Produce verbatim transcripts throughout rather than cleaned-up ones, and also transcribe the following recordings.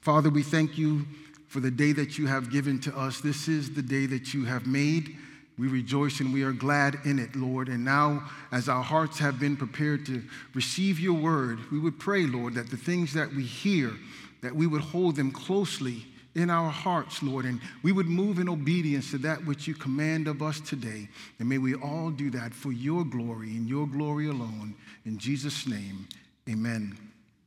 Father, we thank you for the day that you have given to us. This is the day that you have made. We rejoice and we are glad in it, Lord. And now, as our hearts have been prepared to receive your word, we would pray, Lord, that the things that we hear, that we would hold them closely in our hearts, Lord, and we would move in obedience to that which you command of us today. And may we all do that for your glory and your glory alone. In Jesus' name, amen.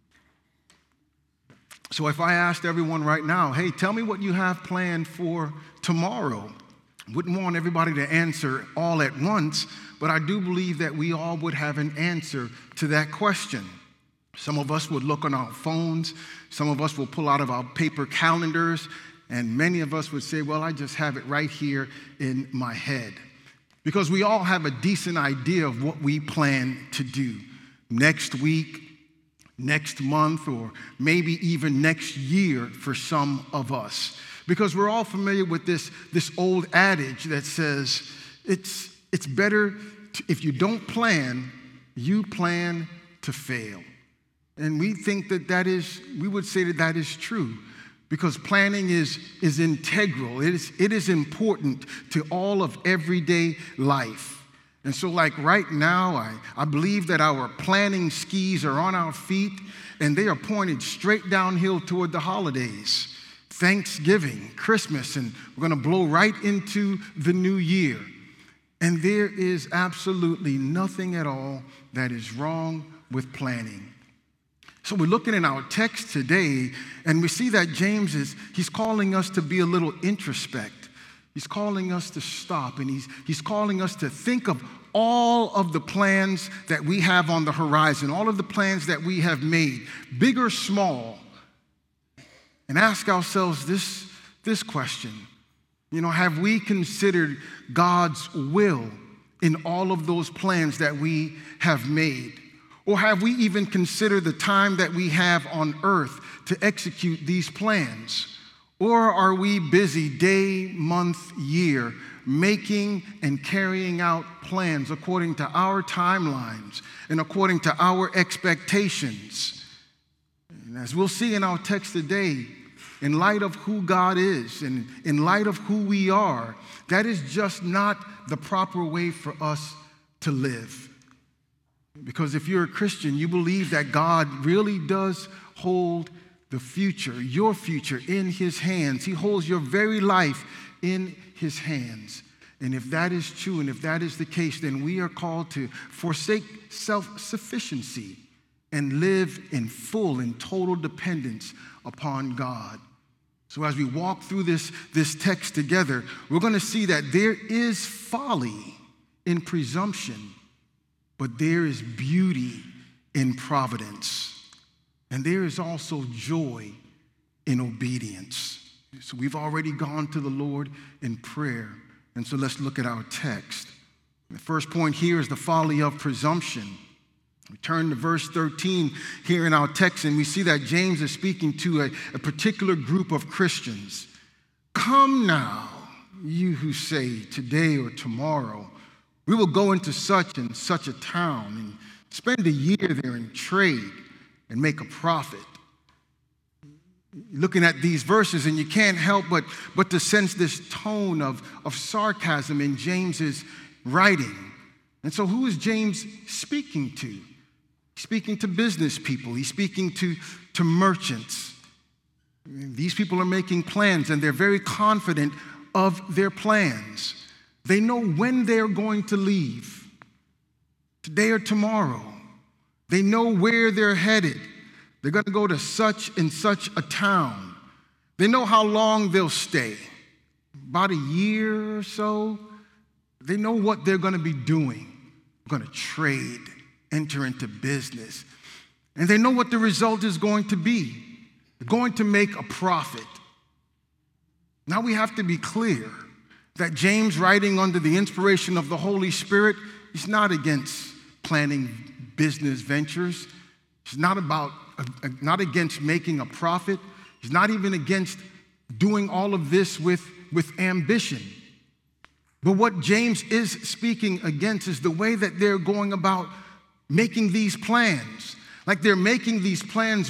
So if I asked everyone right now, hey, tell me what you have planned for tomorrow, wouldn't want everybody to answer all at once, but I do believe that we all would have an answer to that question. Some of us would look on our phones, some of us will pull out of our paper calendars, and many of us would say, well, I just have it right here in my head. Because we all have a decent idea of what we plan to do next week, next month, or maybe even next year for some of us. Because we're all familiar with this, this old adage that says, it's, it's better to, if you don't plan, you plan to fail. And we think that that is, we would say that that is true because planning is, is integral. It is, it is important to all of everyday life. And so like right now, I, I believe that our planning skis are on our feet and they are pointed straight downhill toward the holidays. Thanksgiving, Christmas, and we're going to blow right into the new year. And there is absolutely nothing at all that is wrong with planning. So we're looking in our text today, and we see that James is, he's calling us to be a little introspect. He's calling us to stop, and he's, he's calling us to think of all of the plans that we have on the horizon, all of the plans that we have made, big or small, and ask ourselves this, this question. You know, have we considered God's will in all of those plans that we have made? Or have we even considered the time that we have on earth to execute these plans? Or are we busy day, month, year, making and carrying out plans according to our timelines and according to our expectations? And as we'll see in our text today, in light of who God is and in light of who we are, that is just not the proper way for us to live. Because if you're a Christian, you believe that God really does hold the future, your future, in his hands. He holds your very life in his hands. And if that is true and if that is the case, then we are called to forsake self-sufficiency and live in full and total dependence upon God. So as we walk through this, this text together, we're going to see that there is folly in presumption, but there is beauty in providence. And there is also joy in obedience. So we've already gone to the Lord in prayer. And so let's look at our text. The first point here is the folly of presumption. We turn to verse thirteen here in our text, and we see that James is speaking to a, a particular group of Christians. Come now, you who say today or tomorrow, we will go into such and such a town and spend a year there and trade and make a profit. Looking at these verses, and you can't help but, but to sense this tone of, of sarcasm in James's writing. And so who is James speaking to? He's speaking to business people. He's speaking to, to merchants. These people are making plans, and they're very confident of their plans. They know when they're going to leave, today or tomorrow. They know where they're headed. They're going to go to such and such a town. They know how long they'll stay, about a year or so. They know what they're going to be doing. They're going to trade, enter into business. And they know what the result is going to be. They're going to make a profit. Now we have to be clear that James, writing under the inspiration of the Holy Spirit, is not against planning business ventures. He's not about, uh, not against making a profit. He's not even against doing all of this with, with ambition. But what James is speaking against is the way that they're going about making these plans. Like they're making these plans with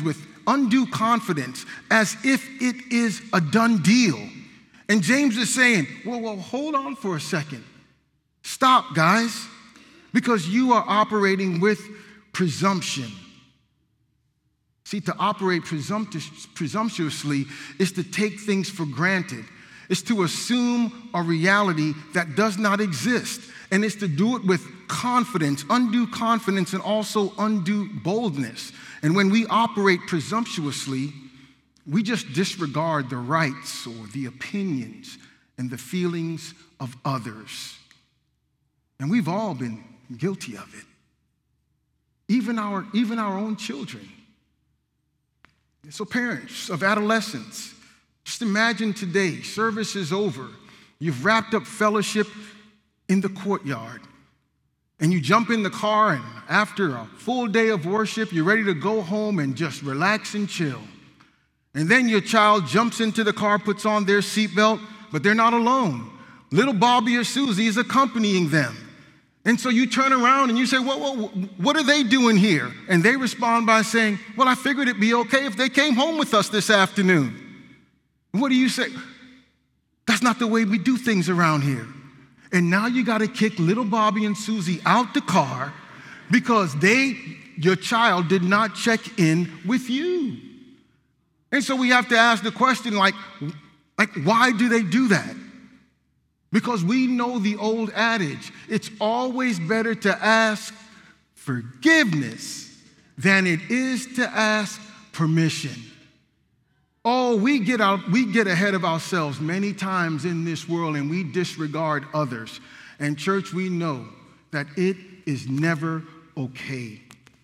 undue confidence as if it is a done deal. And James is saying, well, well, hold on for a second. Stop, guys, because you are operating with presumption. See, to operate presumptu- presumptuously is to take things for granted. It's to assume a reality that does not exist. And it's to do it with confidence, undue confidence, and also undue boldness. And when we operate presumptuously, we just disregard the rights or the opinions and the feelings of others. And we've all been guilty of it. Even our, even our own children. So parents of adolescents, just imagine today, service is over. You've wrapped up fellowship in the courtyard. And you jump in the car, and after a full day of worship, you're ready to go home and just relax and chill. And then your child jumps into the car, puts on their seatbelt, but they're not alone. Little Bobby or Susie is accompanying them. And so you turn around and you say, well, well, what are they doing here? And they respond by saying, well, I figured it'd be okay if they came home with us this afternoon. And what do you say? That's not the way we do things around here. And now you got to kick little Bobby and Susie out the car because they, your child, did not check in with you. And so we have to ask the question, like, like, why do they do that? Because we know the old adage, it's always better to ask forgiveness than it is to ask permission. Oh, we get out, we get ahead of ourselves many times in this world, and we disregard others. And church, we know that it is never okay.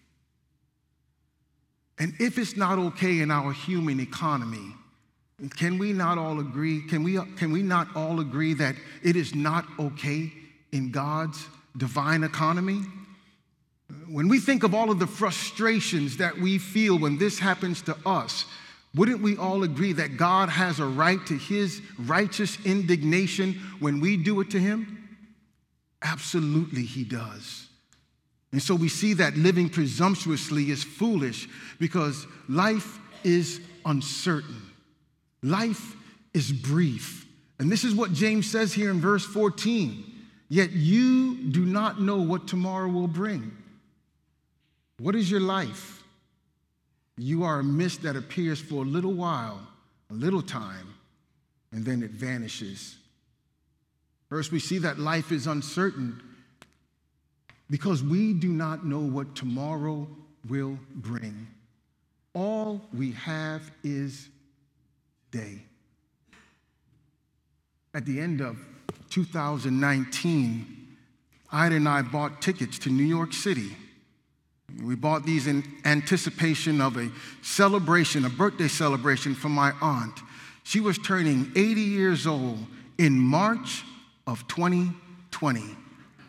And if it's not okay in our human economy, can we not all agree? Can we, can we not all agree that it is not okay in God's divine economy? When we think of all of the frustrations that we feel when this happens to us, wouldn't we all agree that God has a right to his righteous indignation when we do it to him? Absolutely, he does. And so we see that living presumptuously is foolish because life is uncertain. Life is brief. And this is what James says here in verse fourteen. Yet you do not know what tomorrow will bring. What is your life? You are a mist that appears for a little while, a little time, and then it vanishes. First, we see that life is uncertain because we do not know what tomorrow will bring. All we have is day. At the end of two thousand nineteen, Ida and I bought tickets to New York City. We bought these in anticipation of a celebration, a birthday celebration for my aunt. She was turning eighty years old in March of twenty twenty.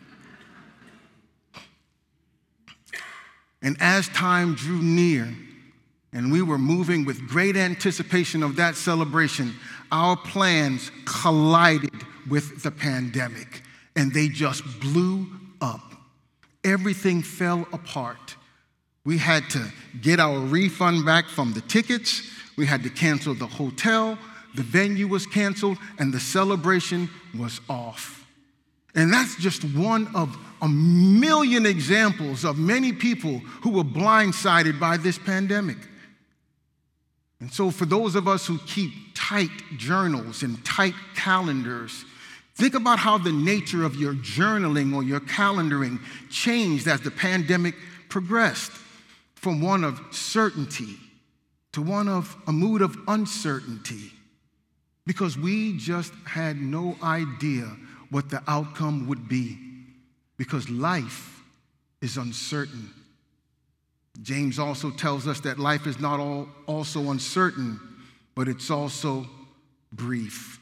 And as time drew near, and we were moving with great anticipation of that celebration, our plans collided with the pandemic, and they just blew up. Everything fell apart. We had to get our refund back from the tickets. We had to cancel the hotel. The venue was canceled, and the celebration was off. And that's just one of a million examples of many people who were blindsided by this pandemic. And so for those of us who keep tight journals and tight calendars, think about how the nature of your journaling or your calendaring changed as the pandemic progressed from one of certainty to one of a mood of uncertainty, because we just had no idea what the outcome would be, because life is uncertain. James also tells us that life is not all also uncertain, but it's also brief.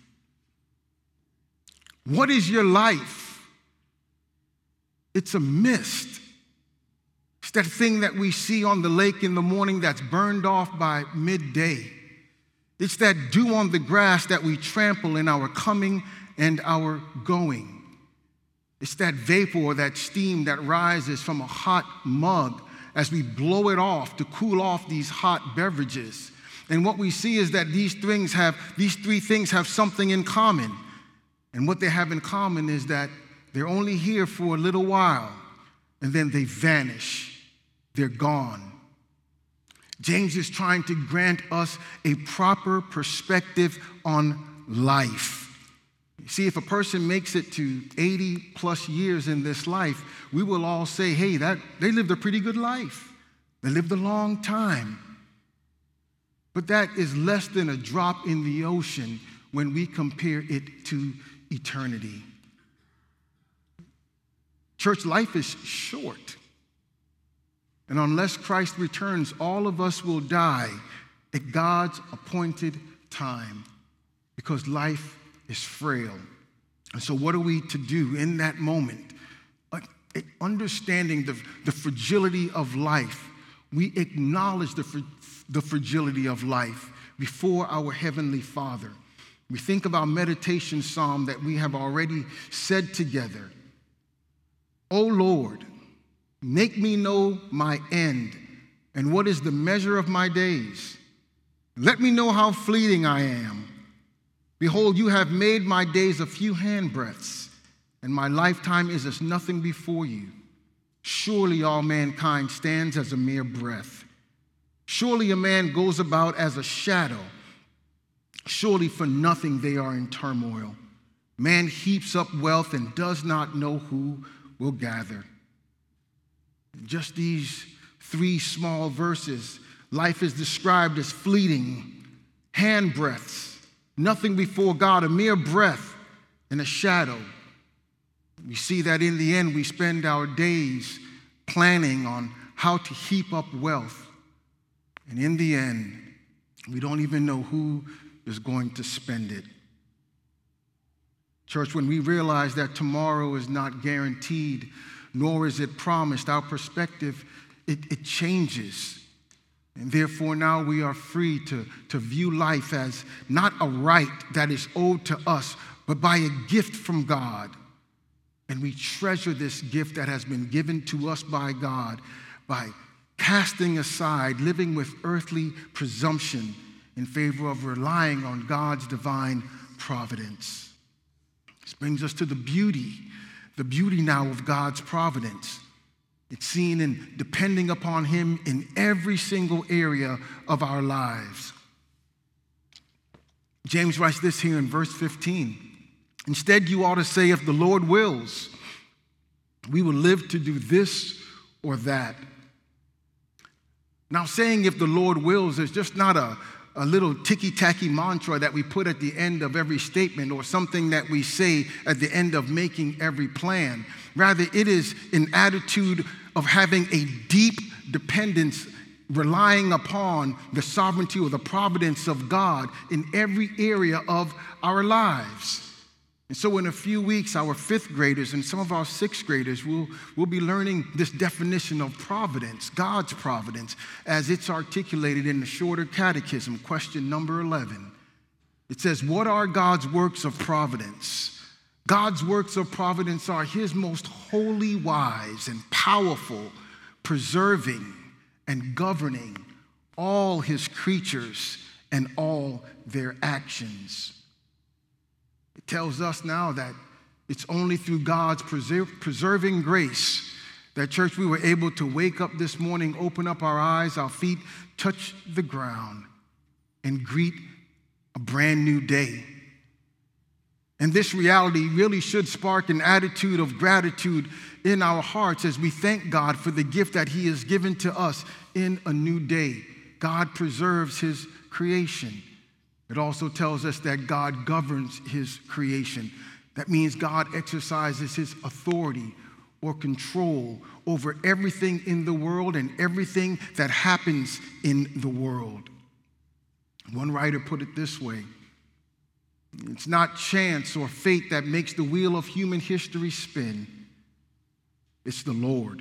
What is your life? It's a mist. It's that thing that we see on the lake in the morning that's burned off by midday. It's that dew on the grass that we trample in our coming and our going. It's that vapor or that steam that rises from a hot mug as we blow it off to cool off these hot beverages. And what we see is that these things have, these three things have something in common. And what they have in common is that they're only here for a little while, and then they vanish. They're gone. James is trying to grant us a proper perspective on life. You see, if a person makes it to eighty plus years in this life, we will all say, hey, that they lived a pretty good life. They lived a long time. But that is less than a drop in the ocean when we compare it to eternity. Church, life is short. And unless Christ returns, all of us will die at God's appointed time because life is frail. And so what are we to do in that moment? Uh, understanding the, the fragility of life, we acknowledge the, fra- the fragility of life before our Heavenly Father. We think of our meditation psalm that we have already said together. O Lord, make me know my end and what is the measure of my days. Let me know how fleeting I am. Behold, you have made my days a few handbreadths, and my lifetime is as nothing before you. Surely all mankind stands as a mere breath. Surely a man goes about as a shadow. Surely for nothing they are in turmoil. Man heaps up wealth and does not know who will gather. Just these three small verses, life is described as fleeting, handbreadths, nothing before God, a mere breath and a shadow. We see that in the end, we spend our days planning on how to heap up wealth. And in the end, we don't even know who is going to spend it. Church, when we realize that tomorrow is not guaranteed, nor is it promised, our perspective, it, it changes. And therefore now we are free to, to view life as not a right that is owed to us, but by a gift from God. And we treasure this gift that has been given to us by God by casting aside, living with earthly presumption in favor of relying on God's divine providence. This brings us to the beauty, the beauty now of God's providence. It's seen in depending upon him in every single area of our lives. James writes this here in verse fifteen. Instead, you ought to say, if the Lord wills, we will live to do this or that. Now, saying if the Lord wills is just not a, a little ticky-tacky mantra that we put at the end of every statement or something that we say at the end of making every plan. Rather, it is an attitude of having a deep dependence, relying upon the sovereignty or the providence of God in every area of our lives. And so in a few weeks, our fifth graders and some of our sixth graders will, will be learning this definition of providence, God's providence, as it's articulated in the Shorter Catechism, question number eleven. It says, what are God's works of providence? God's works of providence are his most holy, wise, and powerful, preserving and governing all his creatures and all their actions. It tells us now that it's only through God's preserve, preserving grace that, church, we were able to wake up this morning, open up our eyes, our feet touch the ground, and greet a brand new day. And this reality really should spark an attitude of gratitude in our hearts as we thank God for the gift that he has given to us in a new day. God preserves his creation. It also tells us that God governs his creation. That means God exercises his authority or control over everything in the world and everything that happens in the world. One writer put it this way: it's not chance or fate that makes the wheel of human history spin. It's the Lord.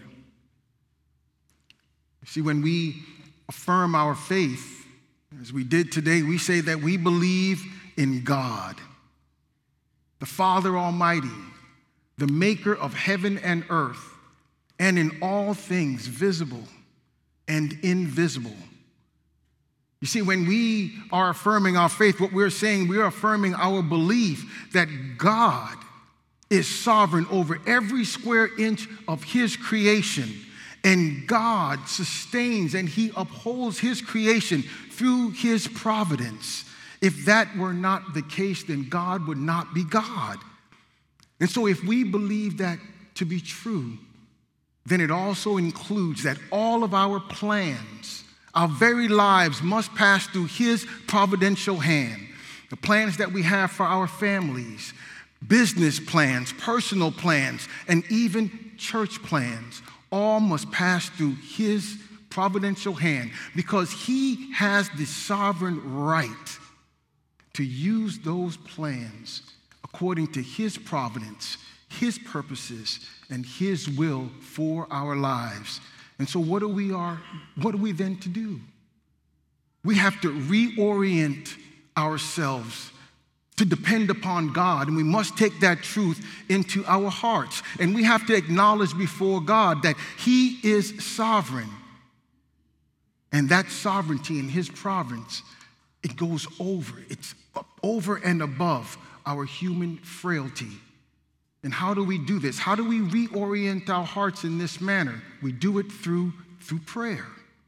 See, when we affirm our faith, as we did today, we say that we believe in God, the Father Almighty, the maker of heaven and earth, and in all things visible and invisible. You see, when we are affirming our faith, what we're saying, we're affirming our belief that God is sovereign over every square inch of his creation. And God sustains and he upholds his creation through his providence. If that were not the case, then God would not be God. And so if we believe that to be true, then it also includes that all of our plans, our very lives must pass through his providential hand. The plans that we have for our families, business plans, personal plans, and even church plans, all must pass through his providential hand because he has the sovereign right to use those plans according to his providence, his purposes, and his will for our lives. And so what are we are what are we then to do? We have to reorient ourselves to depend upon God, and we must take that truth into our hearts. And we have to acknowledge before God that he is sovereign. And that sovereignty in his providence, it goes over, it's over and above our human frailty. And how do we do this? How do we reorient our hearts in this manner? We do it through, through prayer.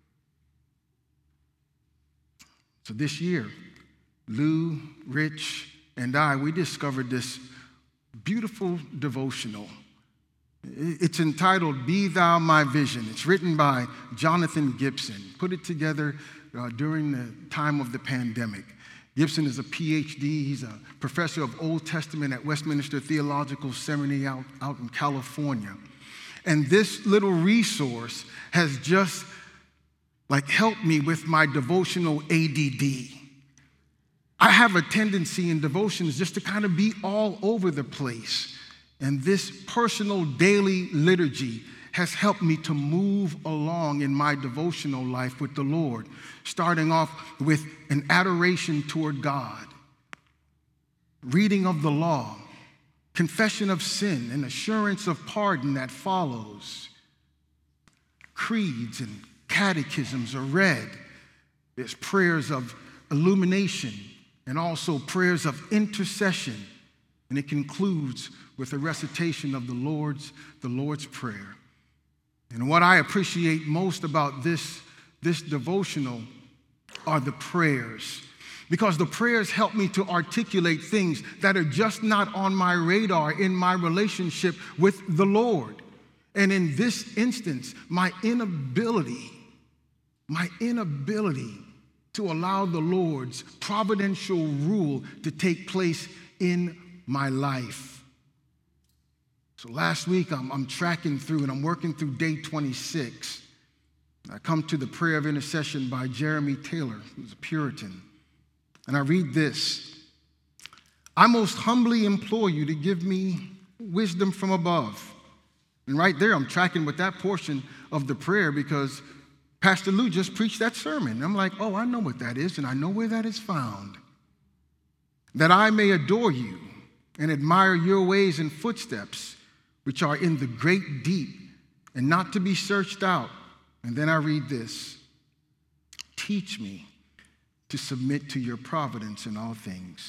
So this year, Lou, Rich, and I, we discovered this beautiful devotional. It's entitled, Be Thou My Vision. It's written by Jonathan Gibson. Put it together uh, during the time of the pandemic. Gibson is a P H D. He's a professor of Old Testament at Westminster Theological Seminary out, out in California. And this little resource has just like helped me with my devotional A D D. I have a tendency in devotions just to kind of be all over the place. And this personal daily liturgy has helped me to move along in my devotional life with the Lord, starting off with an adoration toward God, reading of the law, confession of sin, and assurance of pardon that follows. Creeds and catechisms are read. There's prayers of illumination and also prayers of intercession. And it concludes with a recitation of the Lord's, the Lord's Prayer. And what I appreciate most about this, this devotional are the prayers. Because the prayers help me to articulate things that are just not on my radar in my relationship with the Lord. And in this instance, my inability, my inability to allow the Lord's providential rule to take place in my life. So last week, I'm, I'm tracking through and I'm working through day twenty-six. I come to the prayer of intercession by Jeremy Taylor, who's a Puritan. And I read this: I most humbly implore you to give me wisdom from above. And right there, I'm tracking with that portion of the prayer because Pastor Lou just preached that sermon. I'm like, oh, I know what that is, and I know where that is found. That I may adore you and admire your ways and footsteps, which are in the great deep and not to be searched out. And then I read this: teach me to submit to your providence in all things.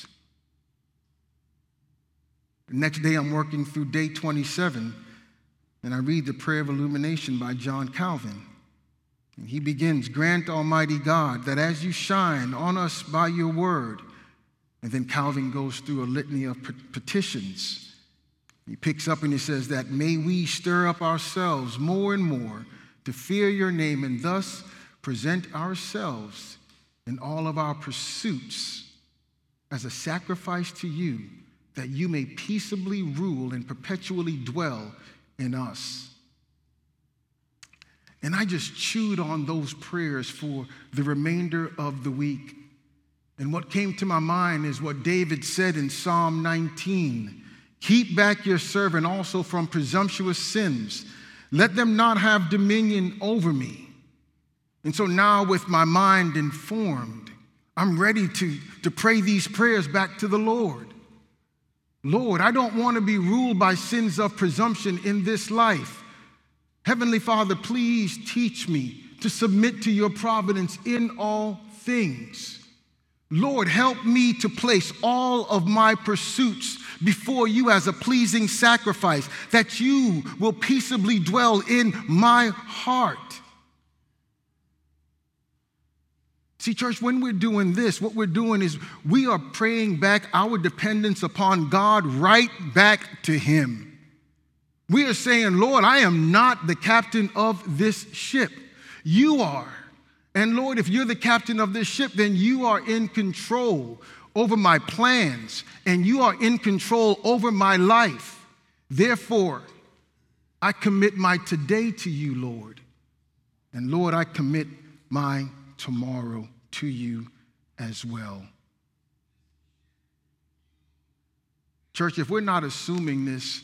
The next day, I'm working through day twenty-seven, and I read the Prayer of Illumination by John Calvin. And he begins, grant, Almighty God, that as you shine on us by your word. And then Calvin goes through a litany of petitions. He picks up and he says that may we stir up ourselves more and more to fear your name and thus present ourselves in all of our pursuits as a sacrifice to you, that you may peaceably rule and perpetually dwell in us. And I just chewed on those prayers for the remainder of the week. And what came to my mind is what David said in Psalm nineteen. Keep back your servant also from presumptuous sins. Let them not have dominion over me. And so now with my mind informed, I'm ready to, to pray these prayers back to the Lord. Lord, I don't want to be ruled by sins of presumption in this life. Heavenly Father, please teach me to submit to your providence in all things. Lord, help me to place all of my pursuits before you as a pleasing sacrifice, that you will peaceably dwell in my heart. See, church, when we're doing this, what we're doing is we are praying back our dependence upon God right back to him. We are saying, Lord, I am not the captain of this ship. You are. And Lord, if you're the captain of this ship, then you are in control over my plans, and you are in control over my life. Therefore, I commit my today to you, Lord. And Lord, I commit my tomorrow to you as well. Church, if we're not assuming this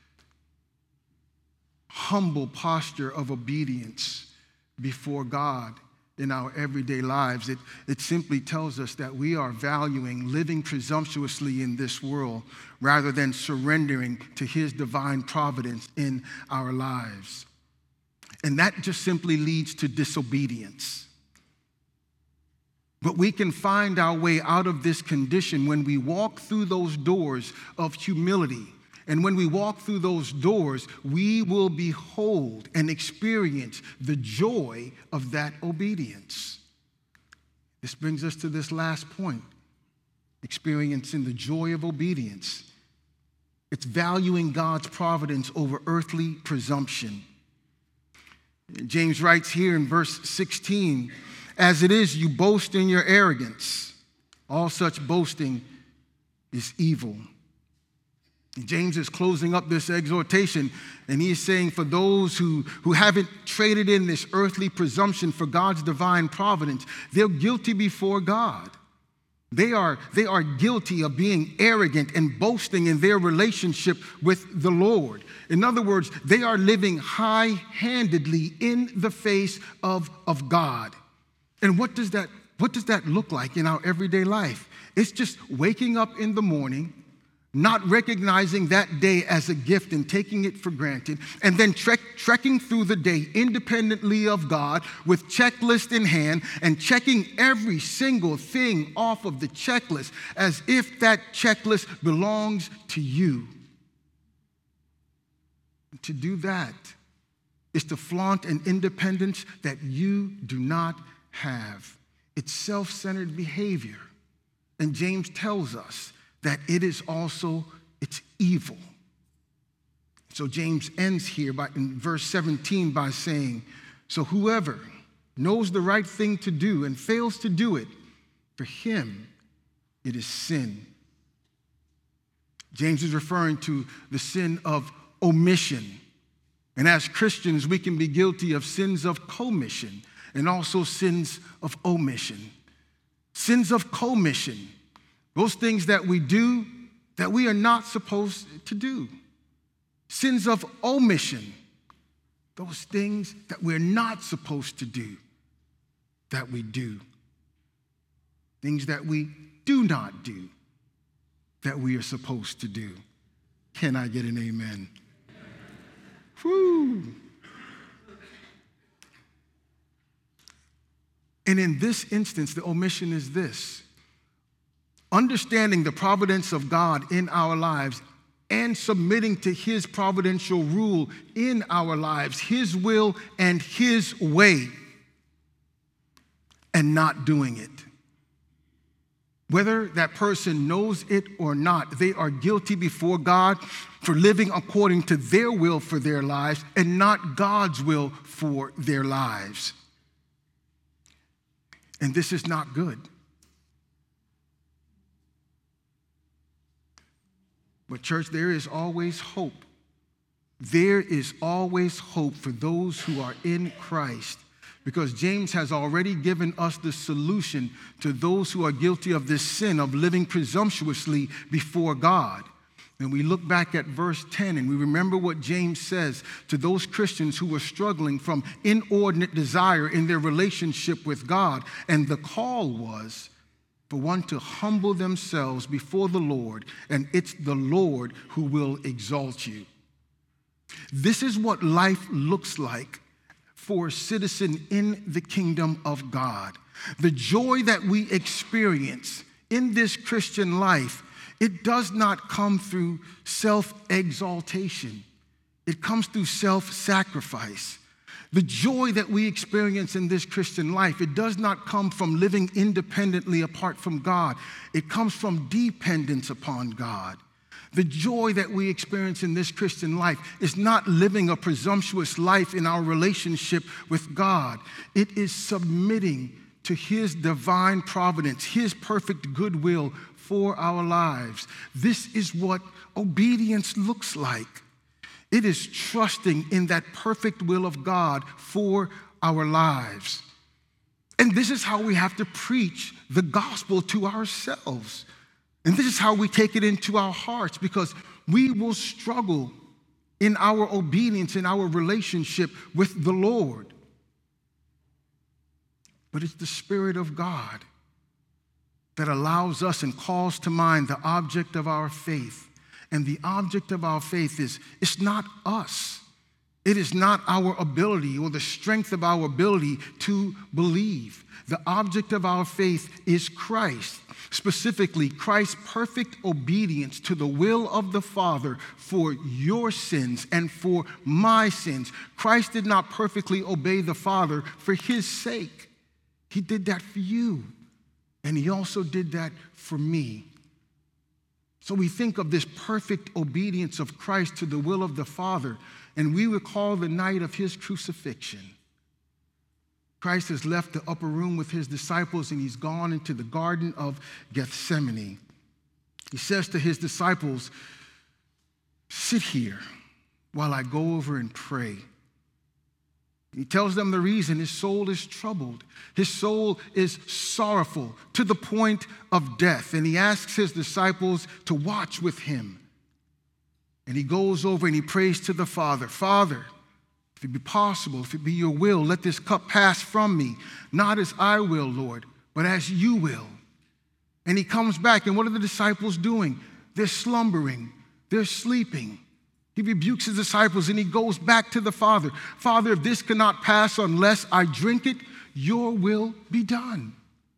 humble posture of obedience before God in our everyday lives, it, it simply tells us that we are valuing living presumptuously in this world rather than surrendering to his divine providence in our lives. And that just simply leads to disobedience. But we can find our way out of this condition when we walk through those doors of humility. And when we walk through those doors, we will behold and experience the joy of that obedience. This brings us to this last point, experiencing the joy of obedience. It's valuing God's providence over earthly presumption. James writes here in verse sixteen, as it is, you boast in your arrogance. All such boasting is evil. James is closing up this exhortation, and he is saying for those who, who haven't traded in this earthly presumption for God's divine providence, they're guilty before God. They are, they are guilty of being arrogant and boasting in their relationship with the Lord. In other words, they are living high-handedly in the face of, of God. And what does that, what does that look like in our everyday life? It's just waking up in the morning, not recognizing that day as a gift and taking it for granted, and then trek, trekking through the day independently of God with checklist in hand and checking every single thing off of the checklist as if that checklist belongs to you. To do that is to flaunt an independence that you do not have. It's self-centered behavior. And James tells us that it is also, it's evil. So James ends here by, in verse seventeen by saying, so whoever knows the right thing to do and fails to do it, for him it is sin. James is referring to the sin of omission. And as Christians, we can be guilty of sins of commission and also sins of omission. Sins of commission. Those things that we do that we are not supposed to do. Sins of omission. Those things that we're not supposed to do that we do. Things that we do not do that we are supposed to do. Can I get an amen? Whew. And in this instance, the omission is this. Understanding the providence of God in our lives and submitting to his providential rule in our lives, his will and his way, and not doing it. Whether that person knows it or not, they are guilty before God for living according to their will for their lives and not God's will for their lives. And this is not good. But church, there is always hope. There is always hope for those who are in Christ, because James has already given us the solution to those who are guilty of this sin of living presumptuously before God. And we look back at verse ten and we remember what James says to those Christians who were struggling from inordinate desire in their relationship with God. And the call was for one to humble themselves before the Lord, and it's the Lord who will exalt you. This is what life looks like for a citizen in the kingdom of God. The joy that we experience in this Christian life, it does not come through self-exaltation. It comes through self-sacrifice. The joy that we experience in this Christian life, it does not come from living independently apart from God. It comes from dependence upon God. The joy that we experience in this Christian life is not living a presumptuous life in our relationship with God. It is submitting to His divine providence, His perfect goodwill for our lives. This is what obedience looks like. It is trusting in that perfect will of God for our lives. And this is how we have to preach the gospel to ourselves. And this is how we take it into our hearts, because we will struggle in our obedience, in our relationship with the Lord. But it's the Spirit of God that allows us and calls to mind the object of our faith. And the object of our faith is, it's not us. It is not our ability or the strength of our ability to believe. The object of our faith is Christ, specifically Christ's perfect obedience to the will of the Father for your sins and for my sins. Christ did not perfectly obey the Father for His sake. He did that for you, and He also did that for me. So we think of this perfect obedience of Christ to the will of the Father, and we recall the night of His crucifixion. Christ has left the upper room with His disciples, and He's gone into the Garden of Gethsemane. He says to His disciples, "Sit here while I go over and pray." He tells them the reason. His soul is troubled. His soul is sorrowful to the point of death. And He asks His disciples to watch with Him. And He goes over and He prays to the Father. "Father, if it be possible, if it be your will, let this cup pass from me. Not as I will, Lord, but as you will." And He comes back, and what are the disciples doing? They're slumbering. They're sleeping. He rebukes His disciples, and He goes back to the Father. "Father, if this cannot pass unless I drink it, your will be done."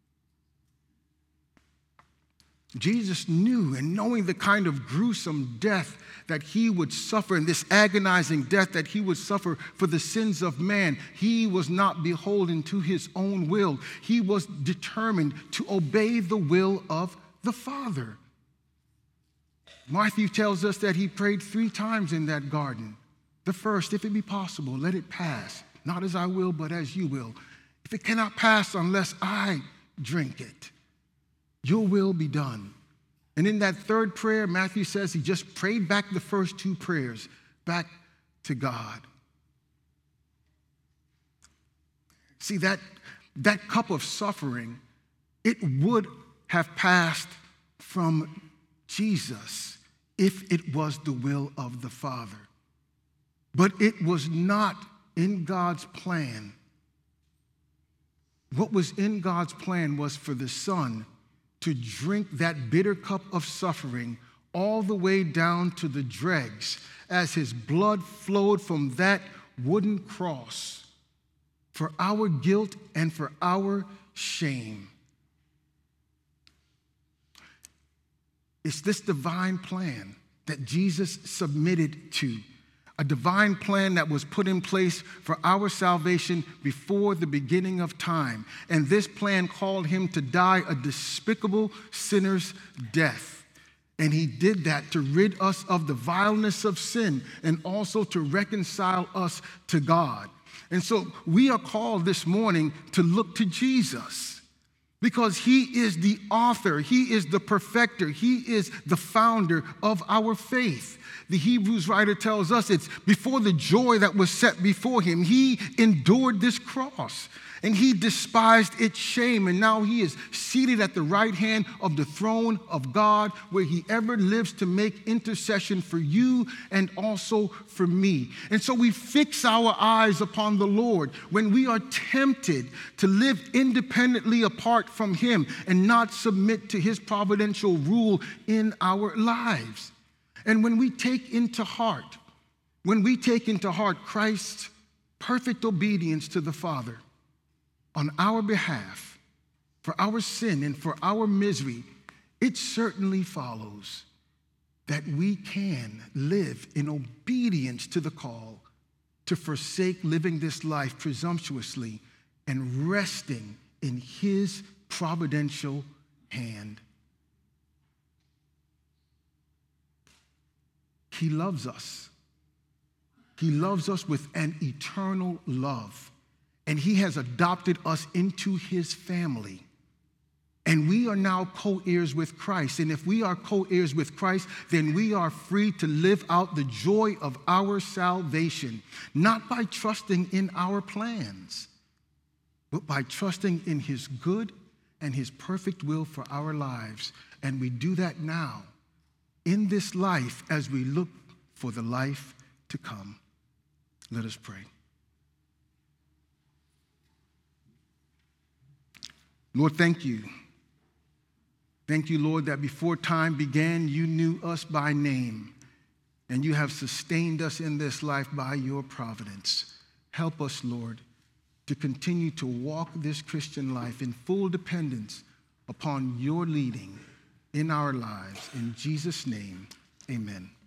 Jesus knew, and knowing the kind of gruesome death that He would suffer, and this agonizing death that He would suffer for the sins of man, He was not beholden to His own will. He was determined to obey the will of the Father. Matthew tells us that He prayed three times in that garden. The first, "If it be possible, let it pass. Not as I will, but as you will. If it cannot pass unless I drink it, your will be done." And in that third prayer, Matthew says He just prayed back the first two prayers back to God. See, that, that cup of suffering, it would have passed from Jesus if it was the will of the Father. But it was not in God's plan. What was in God's plan was for the Son to drink that bitter cup of suffering all the way down to the dregs as His blood flowed from that wooden cross for our guilt and for our shame. It's this divine plan that Jesus submitted to, a divine plan that was put in place for our salvation before the beginning of time. And this plan called Him to die a despicable sinner's death. And He did that to rid us of the vileness of sin and also to reconcile us to God. And so we are called this morning to look to Jesus, because He is the author, He is the perfecter, He is the founder of our faith. The Hebrews writer tells us it's before the joy that was set before Him, He endured this cross, and He despised its shame, and now He is seated at the right hand of the throne of God, where He ever lives to make intercession for you and also for me. And so we fix our eyes upon the Lord when we are tempted to live independently apart from Him and not submit to His providential rule in our lives. And when we take into heart, when we take into heart Christ's perfect obedience to the Father on our behalf, for our sin and for our misery, it certainly follows that we can live in obedience to the call to forsake living this life presumptuously and resting in his providential hand. He loves us. He loves us with an eternal love, and he has adopted us into his family. And we are now co-heirs with Christ. And if we are co-heirs with Christ, then we are free to live out the joy of our salvation, not by trusting in our plans, but by trusting in his good and his perfect will for our lives. And we do that now in this life as we look for the life to come. Let us pray. Lord, thank you. Thank you, Lord, that before time began, you knew us by name, and you have sustained us in this life by your providence. Help us, Lord, to continue to walk this Christian life in full dependence upon your leading in our lives. In Jesus' name, amen.